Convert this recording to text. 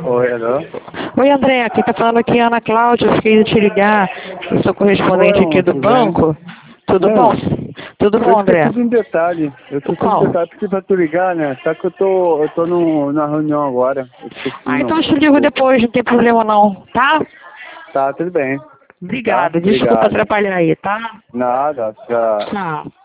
Oi, alô? Oi, André, aqui tá falando aqui Ana Cláudia, eu fiquei de te ligar, eu sou correspondente Oi, aqui do tudo bem? banco. Tudo bom? Tudo Eu bom, André? esqueci de um detalhe. Qual? Pedi pra tu ligar, né? Só que eu tô na reunião agora. Eu esqueci, Então não. eu te ligo depois, não tem problema não, tá? Tá, tudo bem. Tá? Obrigada, desculpa Obrigado. atrapalhar aí, tá? Nada, tchau. Tchau.